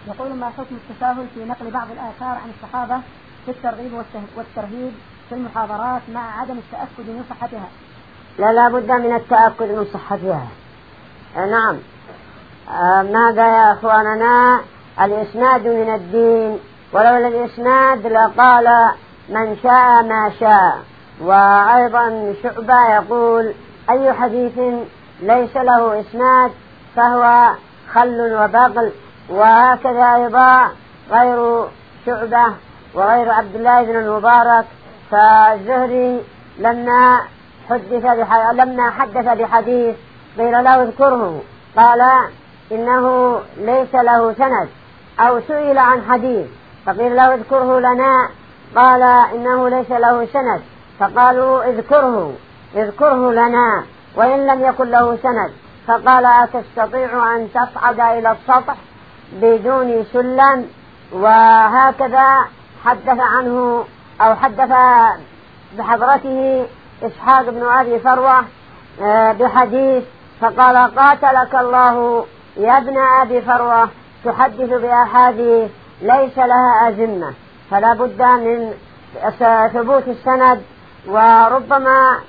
يقول: ما حكم التساهل في نقل بعض الآثار عن الصحابة في الترغيب والترهيب في المحاضرات مع عدم التأكد من صحتها؟ لا بد من التأكد من صحتها. نعم. ماذا يا أخواننا؟ الإسناد من الدين، ولولا الإسناد لقال من شاء ما شاء. وأيضا شعبة يقول: أي حديث ليس له إسناد فهو خل وبغل. وهكذا أيضا غير شعبة وغير عبد الله بن المبارك. فالزهري لما حدث بحديث قيل له اذكره قال إنه ليس له سند، أو سئل عن حديث فقيل له اذكره لنا قال إنه ليس له سند، فقالوا اذكره لنا وإن لم يكن له سند، فقال: أتستطيع أن تصعد إلى السطح بدون سلم؟ وهكذا حدث عنه أو حدث بحضرته إسحاق بن أبي فروة بحديث، فقال: قاتلك الله يا ابن أبي فروة، تحدث بأحاديث ليس لها أزمة. فلا بد من ثبوت السند. وربما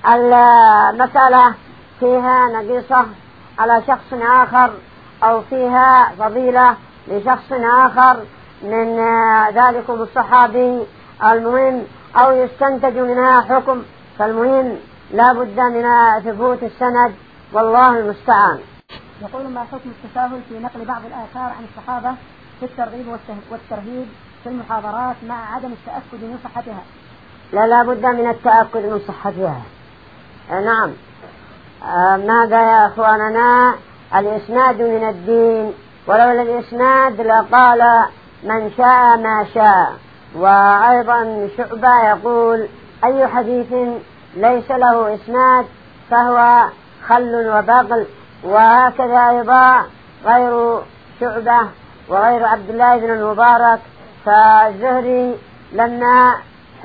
المسألة فيها نقيصة على شخص آخر أو فيها فضيلة لشخص آخر من ذلكم الصحابي، المهم أو يستنتج منها حكم. فالمهم لا بد من ثبوت السند، والله المستعان. يقول: ما حكم التساهل في نقل بعض الآثار عن الصحابة في الترغيب والترهيب في المحاضرات مع عدم التأكد من صحتها؟ لا بد من التأكد من صحتها. نعم. ماذا يا أخواننا؟ الإسناد من الدين، ولولا الإسناد لقال من شاء ما شاء. وأيضا شعبة يقول: أي حديث ليس له إسناد فهو خل وبغل. وهكذا أيضا غير شعبة وغير عبد الله بن المبارك. فالزهري لما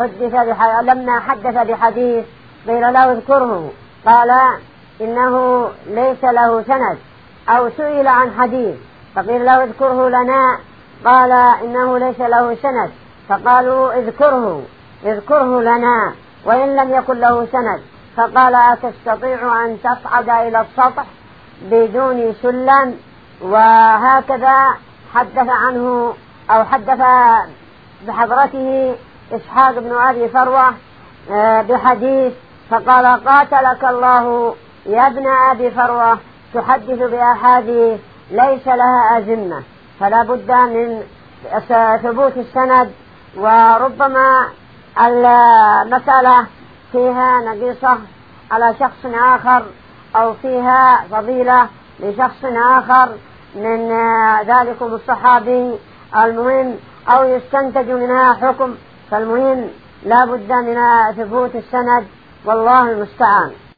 حدث بحديث قيل له اذكره قال إنه ليس له سند، أو سئل عن حديث فقيل له اذكره لنا قال إنه ليس له سند، فقالوا اذكره لنا وإن لم يكن له سند، فقال: أتستطيع أن تصعد إلى السطح بدون سلم؟ وهكذا حدث عنه أو حدث بحضرته إسحاق بن أبي فروة بحديث، فقال: قاتلك الله يا ابن أبي فروة، تحدث بأحاديث ليس لها أزمة. فلا بد من ثبوت السند. وربما المسألة فيها نقيصة على شخص آخر أو فيها فضيلة لشخص آخر من ذلكم الصحابي، المهم أو يستنتج منها حكم. فالمهم لا بد من ثبوت السند، والله المستعان.